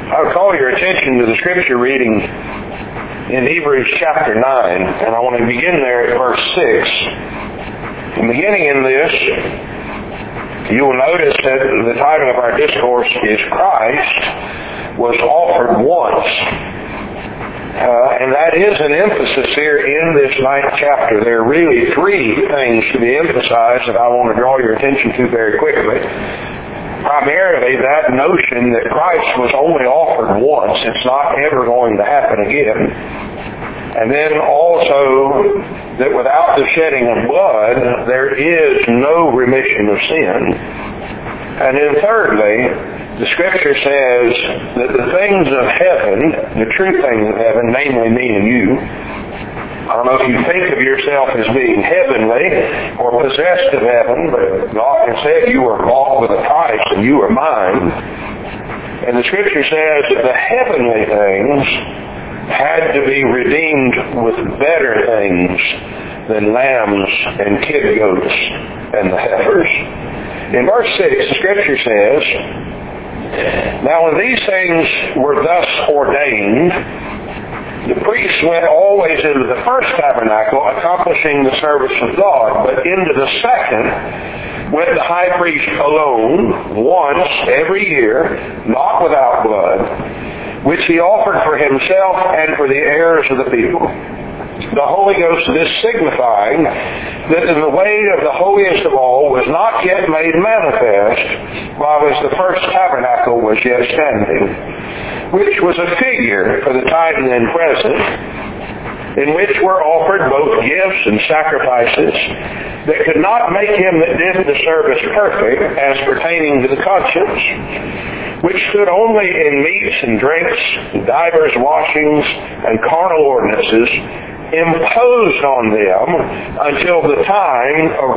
I would call your attention to the scripture reading in Hebrews chapter 9, and I want to begin there at verse 6. And beginning in this, you will notice that the title of our discourse is Christ was offered once. And that is an emphasis here in this 9th chapter. There are really three things to be emphasized that I want to draw your attention to very quickly. Primarily that notion that Christ was only offered once. It's not ever going to happen again. And then also that without the shedding of blood, there is no remission of sin. And then thirdly, the Scripture says that the things of heaven, the true things of heaven, namely me and you, I don't know if you think of yourself as being heavenly or possessed of heaven, but God has said you were bought with a price and you are mine. And the Scripture says that the heavenly things had to be redeemed with better things than lambs and kid goats and the heifers. In verse 6, the Scripture says, "Now when these things were thus ordained, the priests went always into the first tabernacle, accomplishing the service of God, but into the second went the high priest alone, once every year, not without blood, which he offered for himself and for the heirs of the people. The Holy Ghost is signifying that the way of the holiest of all was not yet made manifest, while as the first tabernacle was yet standing, which was a figure for the time then present, in which were offered both gifts and sacrifices that could not make him that did the service perfect as pertaining to the conscience, which stood only in meats and drinks, divers washings, and carnal ordinances, imposed on them until the time of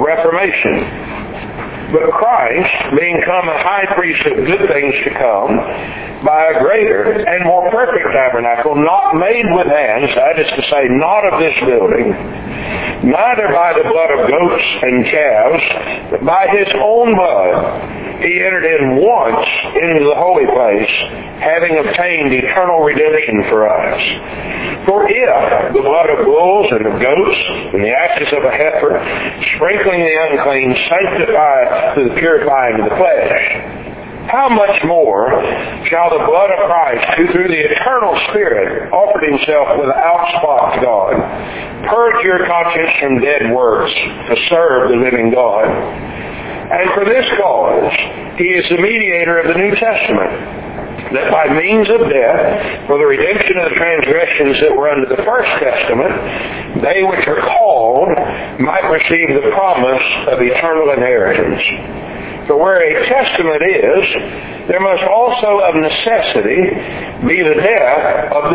Reformation. But Christ, being come a high priest of good things to come, by a greater and more perfect tabernacle, not made with hands, that is to say, not of this building, neither by the blood of goats and calves, but by his own blood, he entered in once into the holy place, having obtained eternal redemption for us. For if the blood of bulls and of goats and the ashes of a heifer, sprinkling the unclean, sanctify to the purifying of the flesh, how much more shall the blood of Christ, who through the eternal Spirit offered himself without spot to God, purge your conscience from dead works to serve the living God? And for this cause, he is the mediator of the New Testament, that by means of death, for the redemption of the transgressions that were under the First Testament, they which are called might receive the promise of eternal inheritance. For where a testament is, there must also of necessity be the death of the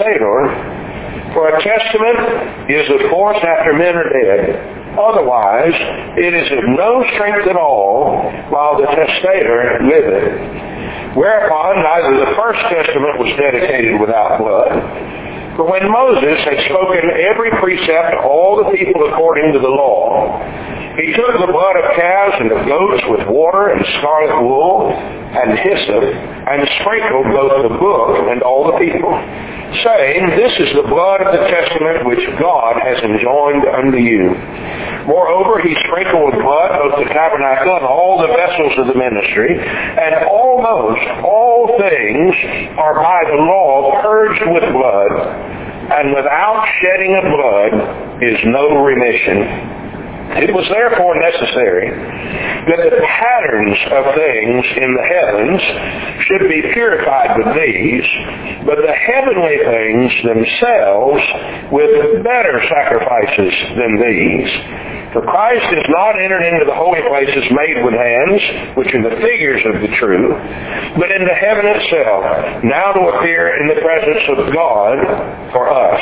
testator. For a testament is of force after men are dead. Otherwise, it is of no strength at all while the testator liveth. Whereupon neither the first testament was dedicated without blood. For when Moses had spoken every precept to all the people according to the law, he took the blood of calves and of goats with water and scarlet wool and hyssop, and sprinkled both the book and all the people, saying, This is the blood of the testament which God has enjoined unto you. Moreover, he sprinkled with blood both the tabernacle and all the vessels of the ministry, and almost all things are by the law purged with blood, and without shedding of blood is no remission. It was therefore necessary that the patterns of things in the heavens should be purified with these, but the heavenly things themselves with better sacrifices than these. For Christ is not entered into the holy places made with hands, which are the figures of the true, but into heaven itself, now to appear in the presence of God for us.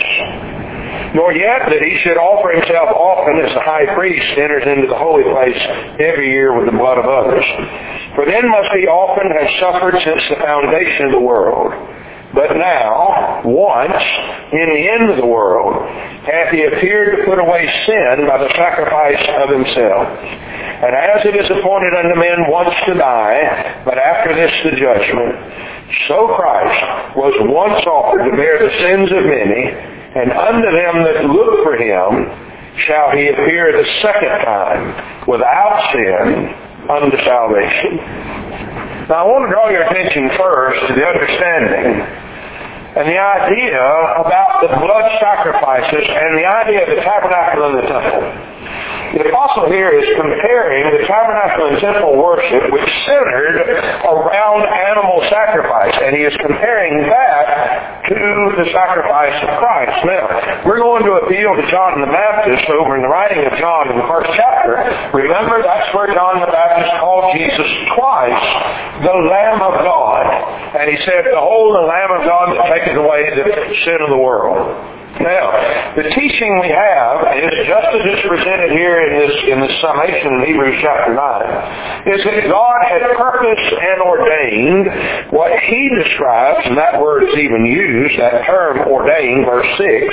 Nor yet that he should offer himself often as the high priest enters into the holy place every year with the blood of others. For then must he often have suffered since the foundation of the world. But now, once, in the end of the world, hath he appeared to put away sin by the sacrifice of himself. And as it is appointed unto men once to die, but after this the judgment, so Christ was once offered to bear the sins of many, and unto them that look for him shall he appear the second time, without sin, unto salvation. Now I want to draw your attention first to the understanding and the idea about the blood sacrifices and the idea of the tabernacle and the temple. The apostle here is comparing the tabernacle and temple worship, which centered around animal sacrifice, and he is comparing that to the sacrifice of Christ. Now, we're going to appeal to John the Baptist over in the writing of John in the first chapter. Remember, that's where John the Baptist called Jesus twice the Lamb of God. And he said, "Behold, the Lamb of God that taketh away the sin of the world." Now, the teaching we have is just as it's presented here in this summation in Hebrews chapter 9, is that God had purposed and ordained what he describes, and that word is even used, that term ordained, verse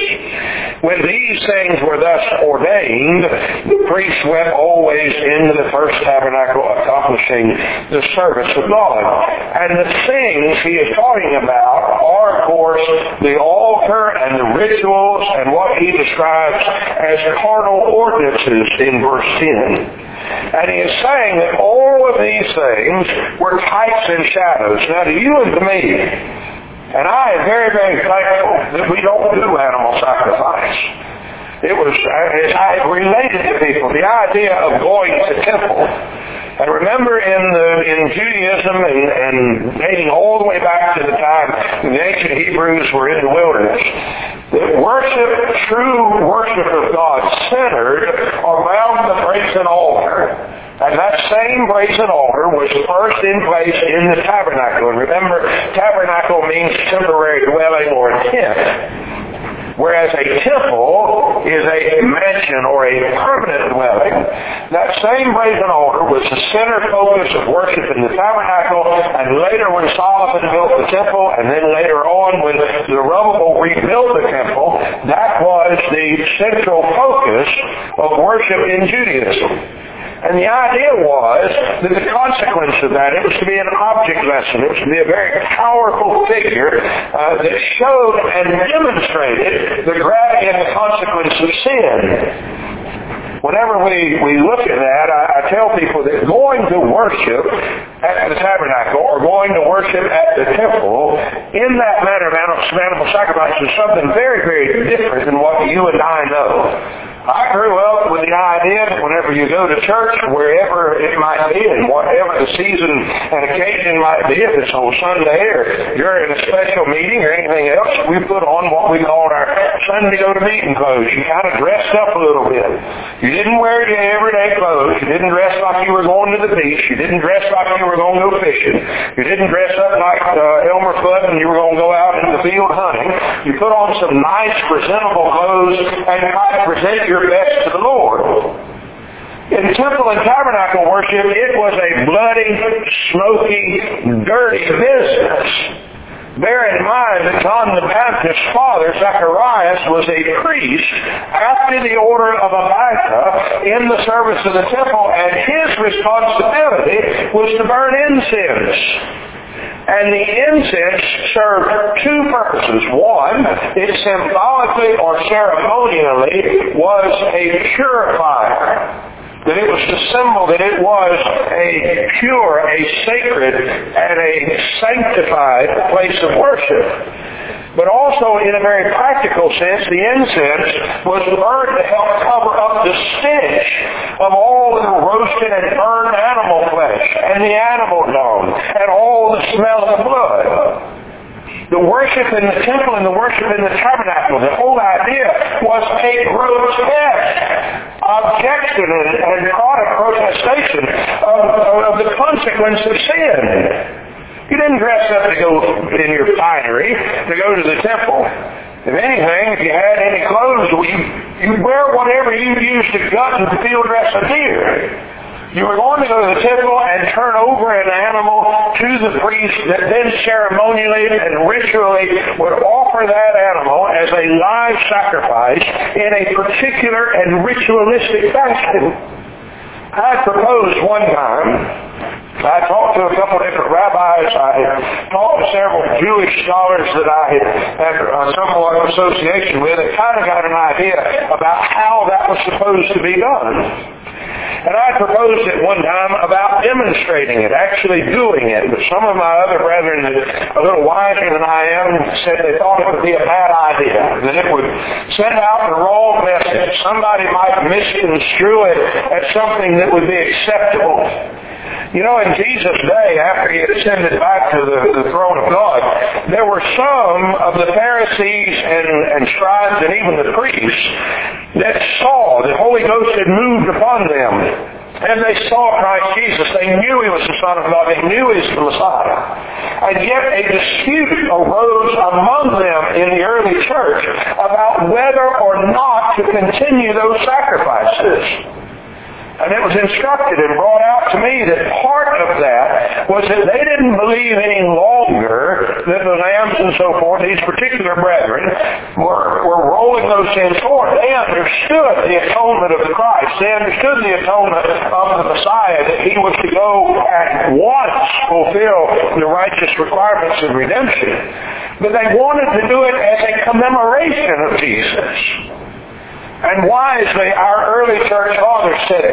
6. When these things were thus ordained, the priest went always into the first tabernacle, accomplishing the service of God. And the things he is talking about are, of course, the altar and the ritual and what he describes as carnal ordinances in verse 10. And he is saying that all of these things were types and shadows. Now to you and to me, and I am very, very thankful that we don't do animal sacrifice. It was, I related to people, the idea of going to temple. And remember in Judaism and dating all the way back to the time the ancient Hebrews were in the wilderness, that worship, true worship of God, centered around the brazen altar. And that same brazen altar was first in place in the tabernacle. And remember, tabernacle means temporary dwelling or tent. Whereas a temple is a mansion or a permanent dwelling. That same brazen altar was the center focus of worship in the tabernacle, and later when Solomon built the temple, and then later on when Zerubbabel rebuilt the temple, that was the central focus of worship in Judaism. And the idea was that the consequence of that, it was to be an object lesson. It was to be a very powerful figure that showed and demonstrated the gravity and the consequence of sin. Whenever we look at that, I tell people that going to worship at the tabernacle or going to worship at the temple in that manner of animal sacrifice is something very, very different than what you and I know. I grew up with the idea that whenever you go to church, wherever it might be, and whatever the season and occasion might be, if it's on Sunday or you're in a special meeting or anything else, we put on what we called our Sunday go-to-meeting clothes. You kind of dressed up a little bit. You didn't wear your everyday clothes. You didn't dress like you were going to the beach. You didn't dress like you were going to go fishing. You didn't dress up like Elmer Fudd and you were going to go out in the field hunting. You put on some nice, presentable clothes and try to present your best to the Lord. In temple and tabernacle worship, it was a bloody, smoky, dirty business. Bear in mind that John the Baptist's father, Zacharias, was a priest after the order of Abijah in the service of the temple, and his responsibility was to burn incense. And the incense served two purposes. One, it symbolically or ceremonially was a purifier. That it was the symbol that it was a pure, a sacred, and a sanctified place of worship. But also, in a very practical sense, the incense was burned to help cover up the stench of all the roasted and burned animal flesh, and the animal dung, and all the smell of blood. The worship in the temple and the worship in the tabernacle, the whole idea was a grotesque objection and product protestation of the consequence of sin. You didn't dress up to go in your finery to go to the temple. If anything, if you had any clothes, you wear whatever you used to gut and field dress a deer. You were going to go to the temple and turn over an animal to the priest that then ceremonially and ritually would offer that animal as a live sacrifice in a particular and ritualistic fashion. I proposed one time, I talked to a couple of different rabbis, I had talked to several Jewish scholars that I had somewhat of association with, and kind of got an idea about how that was supposed to be done. And I proposed it one time about demonstrating it, actually doing it. But some of my other brethren, a little wiser than I am, said they thought it would be a bad idea, that it would send out the wrong message. Somebody might misconstrue it as something that would be acceptable. You know, in Jesus' day, after he had ascended back to the throne of God, there were some of the Pharisees and scribes and even the priests that saw the Holy Ghost had moved upon them. And they saw Christ Jesus. They knew he was the Son of God. They knew he was the Messiah. And yet a dispute arose among them in the early church about whether or not to continue those sacrifices. And it was instructed and brought out to me that part of that was that they didn't believe any longer that the lambs and so forth, these particular brethren, were rolling those sins forward. They understood the atonement of the Christ. They understood the atonement of the Messiah, that he was to go at once fulfill the righteous requirements of redemption. But they wanted to do it as a commemoration of Jesus. And wisely, our early church fathers said,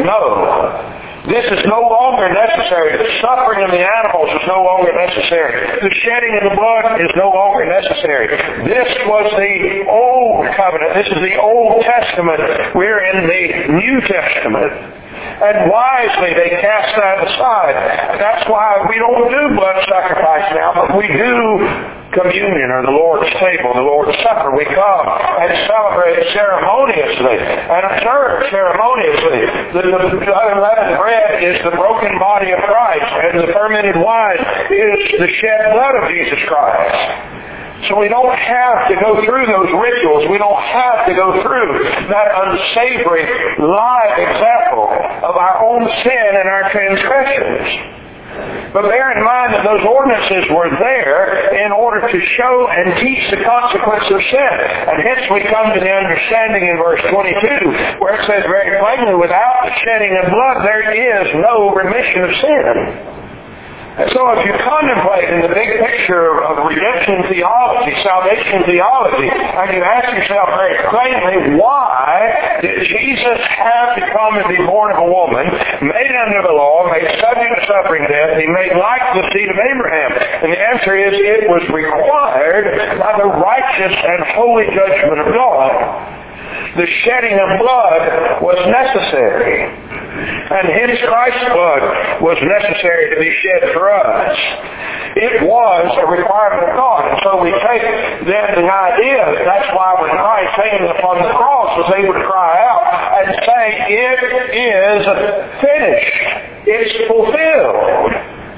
no, this is no longer necessary. The suffering of the animals is no longer necessary. The shedding of the blood is no longer necessary. This was the Old Covenant. This is the Old Testament. We're in the New Testament. And wisely they cast that aside. That's why we don't do blood sacrifice now, but we do communion or the Lord's table, the Lord's Supper. We come and celebrate ceremoniously and observe ceremoniously. The unleavened bread is the broken body of Christ, and the fermented wine is the shed blood of Jesus Christ. So we don't have to go through those rituals. We don't have to go through that unsavory, live example of our own sin and our transgressions. But bear in mind that those ordinances were there in order to show and teach the consequence of sin. And hence we come to the understanding in verse 22 where it says very plainly, without the shedding of blood there is no remission of sin. And so if you contemplate in the big picture of redemption theology, salvation theology, and you ask yourself very plainly, why did Jesus have to come and be born of a woman, made under the law, made subject to suffering death, he made like the seed of Abraham? And the answer is it was required by the righteous and holy judgment of God. The shedding of blood was necessary. And hence Christ's blood was necessary to be shed for us. It was a requirement of God. And so we take then the idea that that's why when Christ hanging upon the cross was able to cry out and say, it is finished. It's fulfilled.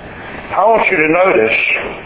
I want you to notice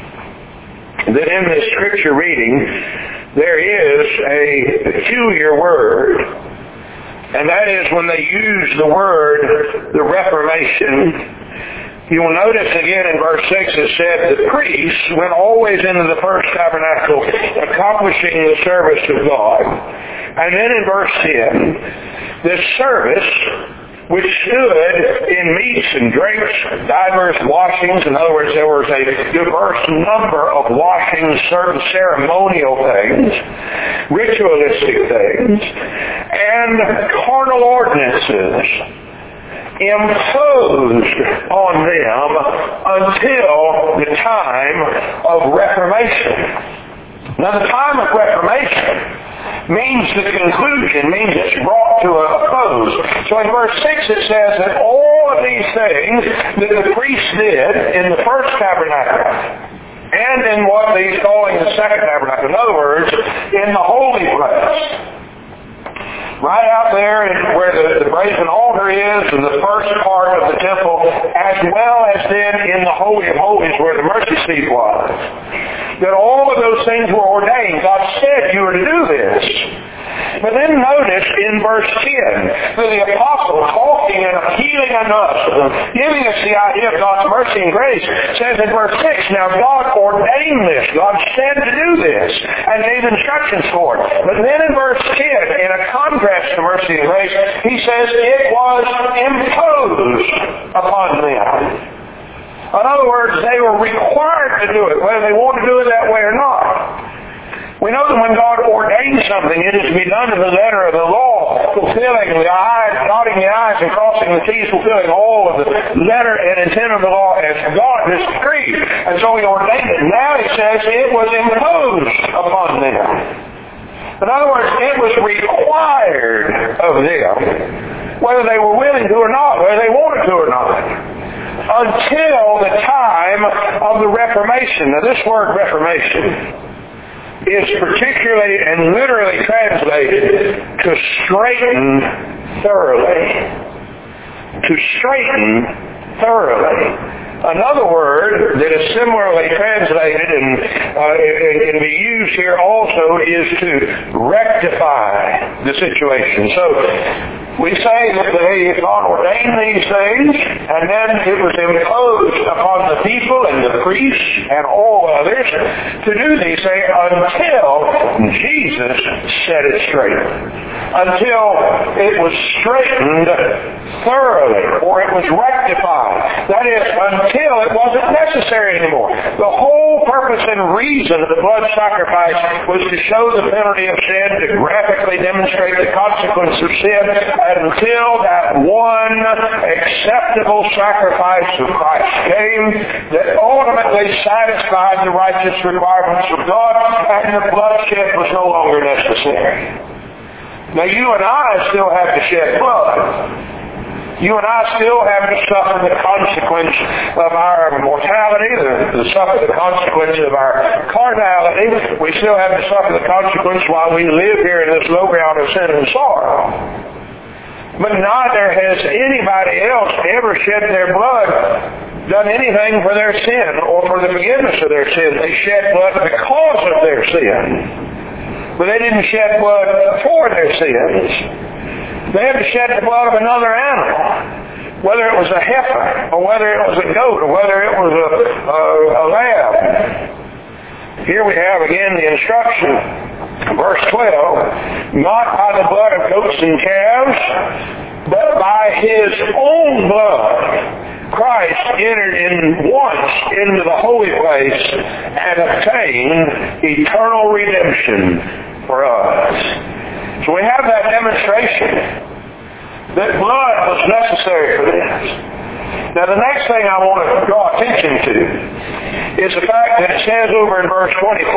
that in this scripture reading there is a peculiar word. And that is when they use the word, the Reformation. You will notice again in verse 6 it said the priests went always into the first tabernacle accomplishing the service of God. And then in verse 10, this service which stood in meats and drinks, divers washings. In other words, there was a diverse number of washings, certain ceremonial things, ritualistic things, and carnal ordinances imposed on them until the time of Reformation. Now, the time of Reformation means the conclusion, means it's brought to a close. So in verse 6 it says that all of these things that the priests did in the first tabernacle and in what he's calling the second tabernacle, in other words, in the holy place, right out there where the brazen altar is and the first part of the temple, as well as then in the Holy of Holies where the mercy seat was. That all of those things were ordained. God said you were to do this. But then notice in verse 10, that the apostle, talking and appealing unto us, giving us the idea of God's mercy and grace, says in verse 6, now God ordained this. God said to do this and gave instructions for it. But then in verse 10, in a contrast to mercy and grace, he says it was imposed upon them. In other words, they were required to do it, whether they want to do it that way or not. We know that when God ordains something, it is to be done to the letter of the law, fulfilling the I's, dotting the I's, and crossing the T's, fulfilling all of the letter and intent of the law as God has decreed. And so He ordained it. Now He says it was imposed upon them. In other words, it was required of them, whether they were willing to or not, whether they wanted to or not, until the time of the Reformation. Now this word Reformation is particularly and literally translated to straighten thoroughly. To straighten thoroughly. Another word that is similarly translated and can be used here also is to rectify the situation. So we say that God ordained these things, and then it was imposed upon the people and the priests and all others to do these things until Jesus set it straight. Until it was straightened thoroughly, or it was rectified. That is, until it wasn't necessary anymore. The whole purpose and reason of the blood sacrifice was to show the penalty of sin, to graphically demonstrate the consequence of sin, until that one acceptable sacrifice of Christ came that ultimately satisfied the righteous requirements of God, and the bloodshed was no longer necessary. Now you and I still have to shed blood. You and I still have to suffer the consequence of our mortality, suffer the consequence of our carnality. We still have to suffer the consequence while we live here in this low ground of sin and sorrow. But neither has anybody else ever shed their blood, done anything for their sin or for the forgiveness of their sin. They shed blood because of their sin. But they didn't shed blood for their sins. They had to shed the blood of another animal, whether it was a heifer, or whether it was a goat, or whether it was a lamb. Here we have again the instruction, verse 12, not by the blood of goats and calves, but by His own blood. Christ entered in once into the holy place and obtained eternal redemption for us. So we have that demonstration that blood was necessary for this. Now the next thing I want to draw attention to is the fact that it says over in verse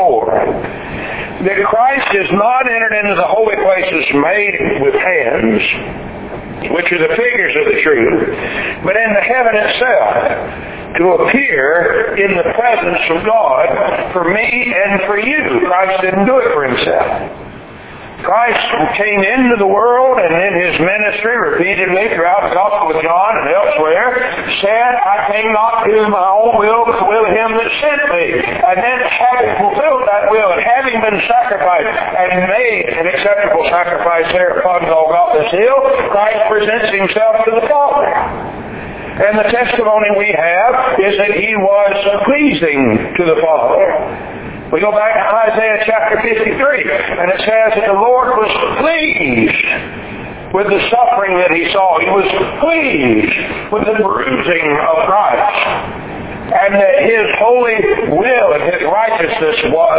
24 that Christ has not entered into the holy places made with hands, which are the figures of the truth, but in the heaven itself, to appear in the presence of God for me and for you. Christ didn't do it for Himself. Christ came into the world and in His ministry repeatedly throughout the Gospel of John and elsewhere said, I came not to do my own will, but the will of Him that sent me. And then having fulfilled that will and having been sacrificed and made an acceptable sacrifice there upon Golgotha's hill, Christ presents Himself to the Father. And the testimony we have is that He was pleasing to the Father. We go back to Isaiah chapter 53, and it says that the Lord was pleased with the suffering that He saw. He was pleased with the bruising of Christ. And that His holy will and His righteousness was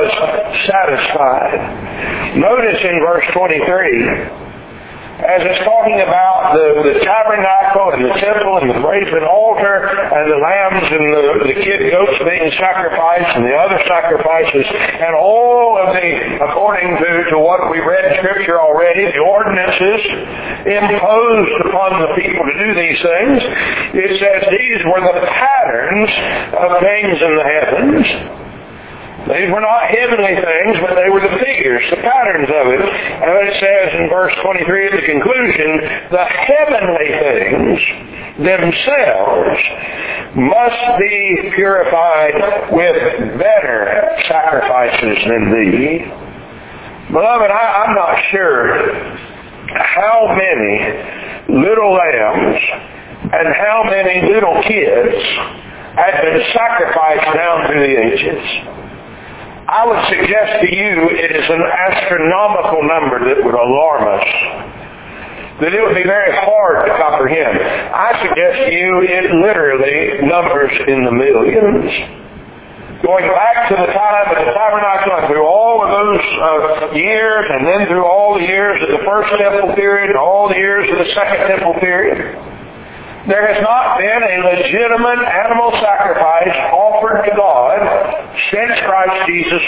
satisfied. Notice in verse 23, as it's talking about the tabernacle and the temple and the brazen altar and the lambs and the kid goats being sacrificed and the other sacrifices and all of the, according to what we read in Scripture already, the ordinances imposed upon the people to do these things, it says these were the patterns of things in the heavens. These were not heavenly things, but they were the figures, the patterns of it. And it says in verse 23 at the conclusion, the heavenly things themselves must be purified with better sacrifices than these. Beloved, I'm not sure how many little lambs and how many little kids had been sacrificed down through the ages. I would suggest to you it is an astronomical number that would alarm us, that it would be very hard to comprehend. I suggest to you it literally numbers in the millions. Going back to the time of the tabernacle and through all of those years, and then through all the years of the first temple period and all the years of the second temple period, there has not been a legitimate animal sacrifice offered to God since Christ Jesus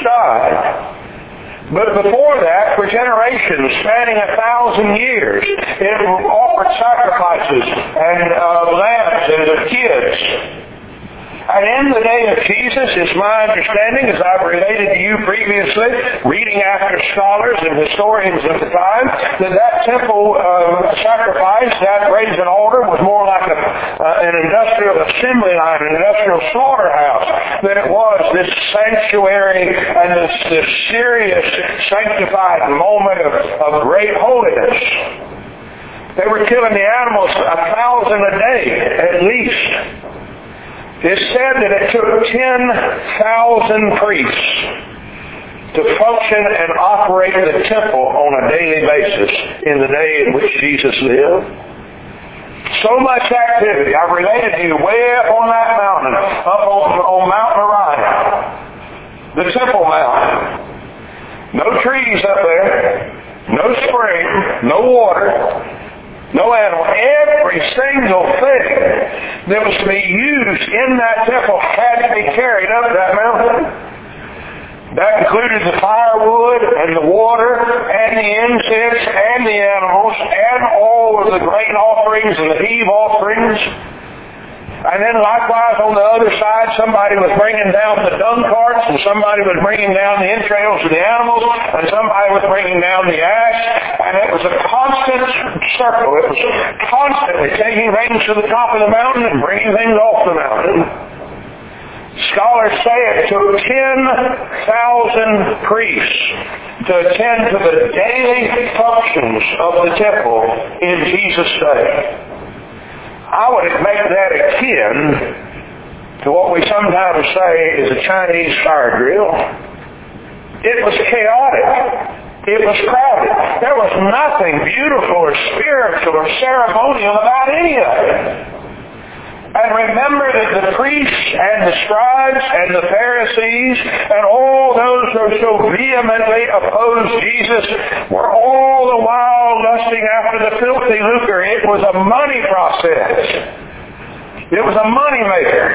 died. But before that, for generations spanning 1,000 years, it offered sacrifices and lambs and kids. And in the day of Jesus, it's my understanding, as I've related to you previously, reading after scholars and historians of the time, that temple sacrifice, that brazen altar, was more like an industrial assembly line, an industrial slaughterhouse, than it was this sanctuary and this serious sanctified moment of great holiness. They were killing the animals 1,000 a day, at least. It's said that it took 10,000 priests to function and operate the temple on a daily basis in the day in which Jesus lived. So much activity. I've related to you way up on that mountain, up on Mount Moriah, the Temple Mountain. No trees up there, no spring, no water, no animal. Every single thing that was to be used in that temple had to be carried up that mountain. That included the firewood and the water and the incense and the animals and all of the grain offerings and the heave offerings. And then likewise on the other side, somebody was bringing down the dung carts, and somebody was bringing down the entrails of the animals, and somebody was bringing down the ash. And it was a constant circle. It was constantly taking things to the top of the mountain and bringing things off the mountain. Scholars say it took 10,000 priests to attend to the daily functions of the temple in Jesus' day. I would make that akin to what we sometimes say is a Chinese fire drill. It was chaotic. It was crowded. There was nothing beautiful or spiritual or ceremonial about any of it. And remember that the priests and the scribes and the Pharisees and all those who so vehemently opposed Jesus were all the while lusting after the filthy lucre. It was a money process. It was a money maker.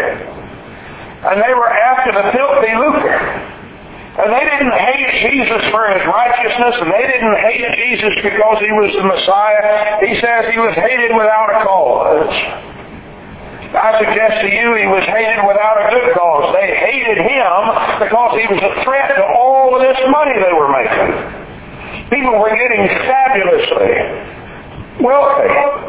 And they were after the filthy lucre. And they didn't hate Jesus for his righteousness, and they didn't hate Jesus because he was the Messiah. He says he was hated without a cause. I suggest to you he was hated without a good cause. They hated him because he was a threat to all of this money they were making. People were getting fabulously wealthy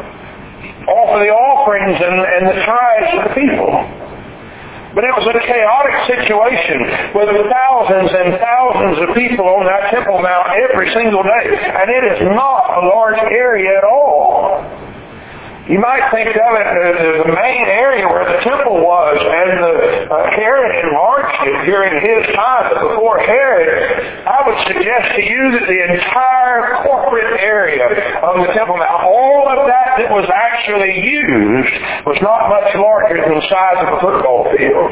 off of the offerings and the tithes of the people. But it was a chaotic situation with thousands and thousands of people on that Temple Mount every single day. And it is not a large area at all. You might think of it as the main area where the temple was, and Herod enlarged it during his time. But before Herod, I would suggest to you that the entire corporate area of the Temple Mount, all of that was actually used, was not much larger than the size of a football field.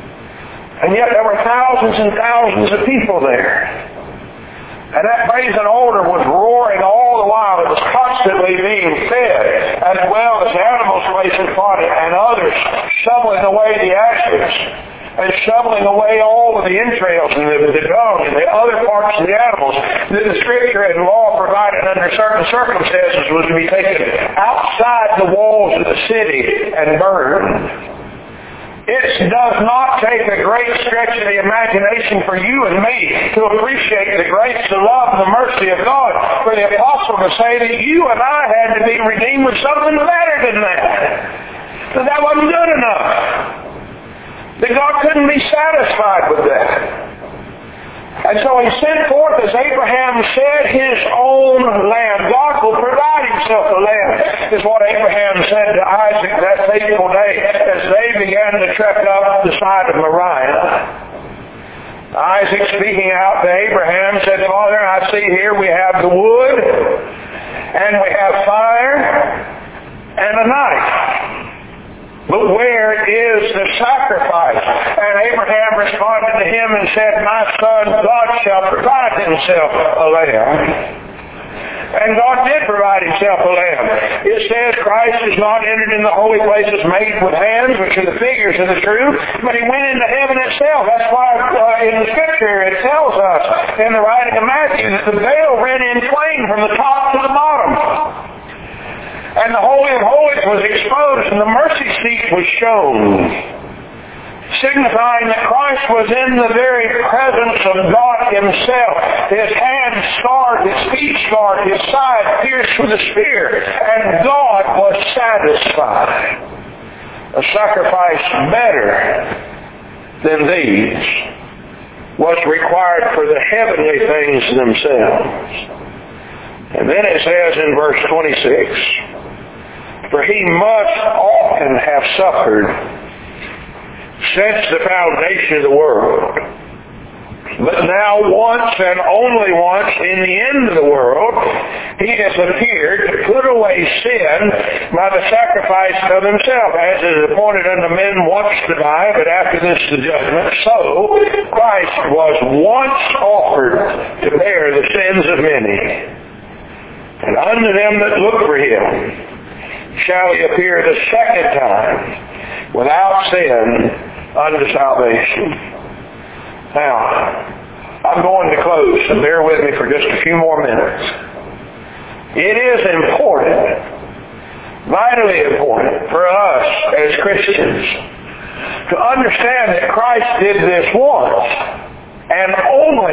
And yet there were thousands and thousands of people there. And that brazen altar was roaring all the while. It was constantly being fed, as well as animals placed upon it and others shoveling away the ashes and shoveling away all of the entrails and the dung and the other parts of the animals that the Scripture and law provided under certain circumstances was to be taken outside the walls of the city and burned. It does not take a great stretch of the imagination for you and me to appreciate the grace, the love, and the mercy of God for the apostle to say that you and I had to be redeemed with something better than that. That wasn't good enough. That God couldn't be satisfied with that. And so he sent forth, as Abraham said, his own lamb. God will provide himself a lamb, is what Abraham said to Isaac that fateful day as they began to trek up the side of Moriah. Isaac, speaking out to Abraham, said, Father, I see here we have the wood, and we have fire, and a knife. But where is the sacrifice? And Abraham responded to him and said, My son, God shall provide himself a lamb. And God did provide himself a lamb. It says Christ is not entered in the holy places made with hands, which are the figures of the truth, but he went into heaven itself. That's why in the Scripture it tells us in the writing of Matthew that the veil ran in twain from the top to the bottom. And the Holy of Holies was exposed and the mercy seat was shown, signifying that Christ was in the very presence of God himself. His hands scarred, his feet scarred, his side pierced with a spear, and God was satisfied. A sacrifice better than these was required for the heavenly things themselves. And then it says in verse 26, For he must often have suffered since the foundation of the world. But now once and only once in the end of the world, he has appeared to put away sin by the sacrifice of himself, as it is appointed unto men once to die, but after this the judgment. So Christ was once offered to bear the sins of many. And unto them that look for him shall he appear the second time without sin unto salvation. Now, I'm going to close, so bear with me for just a few more minutes. It is important, vitally important for us as Christians to understand that Christ did this once and only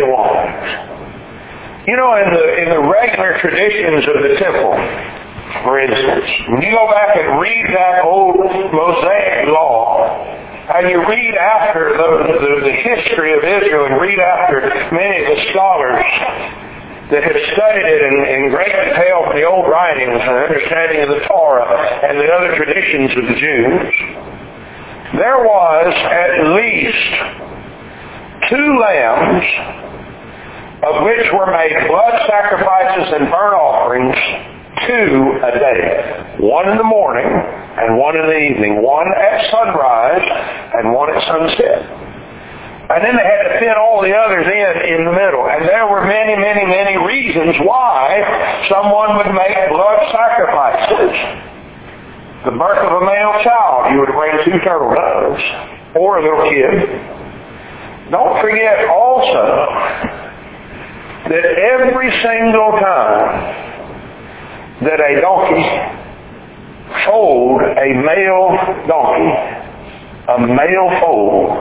once. You know, in the regular traditions of the temple, for instance, when you go back and read that old Mosaic law, and you read after the history of Israel and read after many of the scholars that have studied it in great detail from the old writings and understanding of the Torah and the other traditions of the Jews, there was at least 2 lambs of which were made blood sacrifices and burnt offerings, 2 a day. One in the morning and one in the evening. One at sunrise and one at sunset. And then they had to fit all the others in the middle. And there were many, many, many reasons why someone would make blood sacrifices. The birth of a male child, you would bring 2 turtle doves or a little kid. Don't forget also that every single time that a donkey foaled a male donkey, a male foal,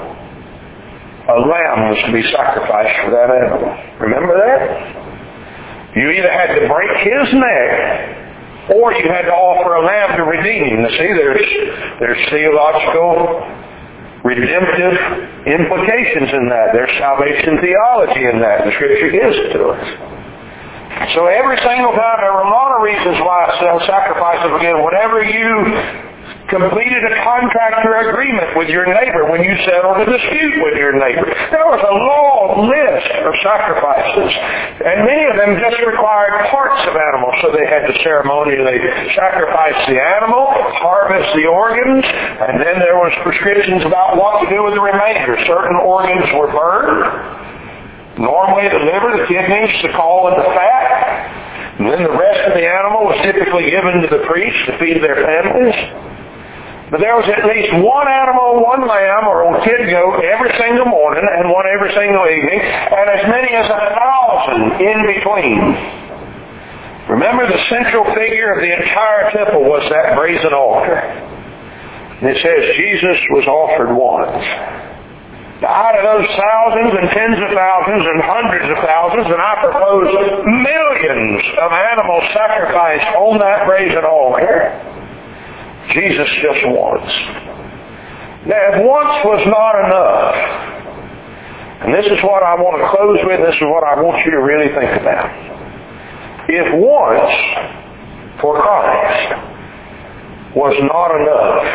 a lamb was to be sacrificed for that animal. Remember that? You either had to break his neck or you had to offer a lamb to redeem him. Now, see, there's theological redemptive implications in that. There's salvation theology in that. The Scripture gives it to us. So every single time, there were a lot of reasons why sacrifices were given. Whenever you completed a contract or agreement with your neighbor, when you settled a dispute with your neighbor, there was a long list of sacrifices. And many of them just required parts of animals. So they had the ceremony, they sacrificed the animal, harvest the organs, and then there was prescriptions about what to do with the remainder. Certain organs were burned. Normally the liver, the kidneys, the colon, the fat. And then the rest of the animal was typically given to the priests to feed their families. But there was at least one animal, one lamb, or a kid goat every single morning and one every single evening, and as many as 1,000 in between. Remember, the central figure of the entire temple was that brazen altar. And it says Jesus was offered once. Out of those thousands and tens of thousands and hundreds of thousands, and I propose millions of animals sacrificed on that brazen altar, Jesus just once. Now, if once was not enough, and this is what I want to close with, this is what I want you to really think about. If once for Christ was not enough,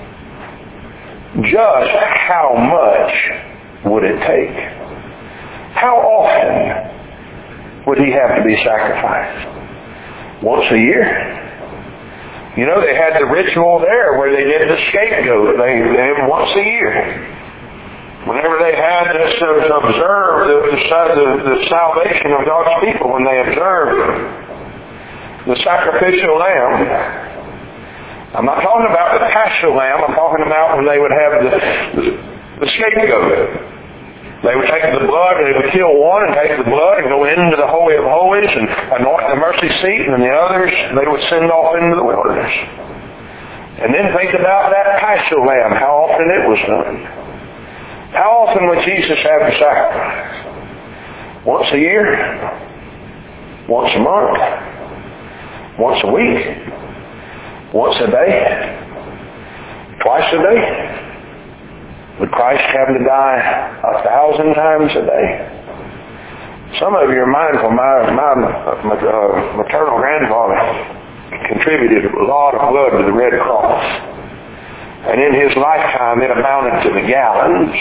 just how much would it take? How often would he have to be sacrificed? Once a year? You know, they had the ritual there where they did the scapegoat. They did once a year. Whenever they had this observed the salvation of God's people, when they observed the sacrificial lamb, I'm not talking about the paschal lamb, I'm talking about when they would have the scapegoat. They would take the blood, they would kill one and take the blood and go into the Holy of Holies and anoint the mercy seat, and then the others they would send off into the wilderness. And then think about that paschal lamb, how often it was done. How often would Jesus have to sacrifice? Once a year? Once a month? Once a week? Once a day? Twice a day? Would Christ have to die 1,000 times a day? Some of you are mindful. My maternal grandfather contributed a lot of blood to the Red Cross. And in his lifetime, it amounted to the gallons.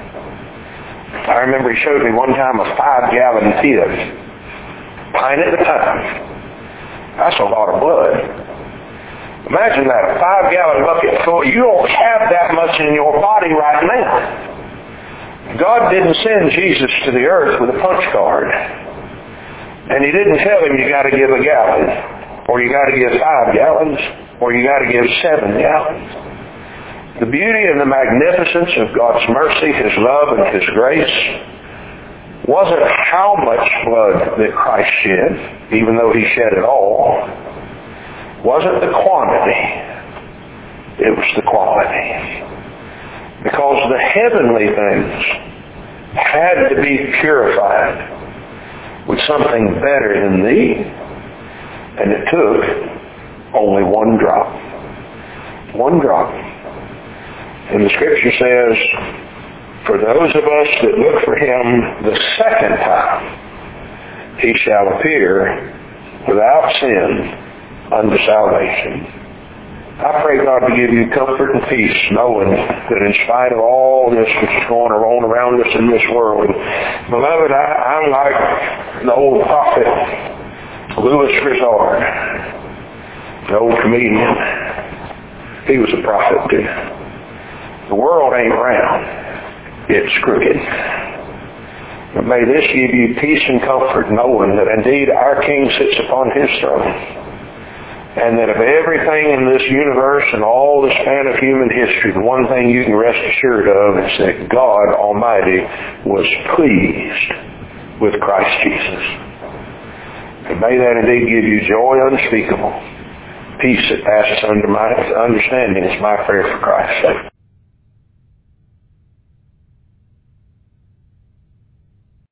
I remember he showed me one time a 5-gallon tib, pint at a time. That's a lot of blood. Imagine that, a 5-gallon bucket full. You don't have that much in your body right now. God didn't send Jesus to the earth with a punch card. And he didn't tell him you got to give a gallon, or you got to give 5 gallons, or you got to give 7 gallons. The beauty and the magnificence of God's mercy, His love, and His grace wasn't how much blood that Christ shed, even though He shed it all. Wasn't the quantity, it was the quality. Because the heavenly things had to be purified with something better than these, and it took only one drop. One drop. And the Scripture says, for those of us that look for Him the second time, He shall appear without sin unto salvation. I pray God to give you comfort and peace, knowing that in spite of all this which is going on around us in this world, beloved, I'm like the old prophet Louis Grizzard, the old comedian. He was a prophet too. The world ain't round, it's crooked. But may this give you peace and comfort, knowing that indeed our King sits upon His throne. And that of everything in this universe and all the span of human history, the one thing you can rest assured of is that God Almighty was pleased with Christ Jesus. And may that indeed give you joy unspeakable. Peace that passes under my understanding is my prayer for Christ's sake.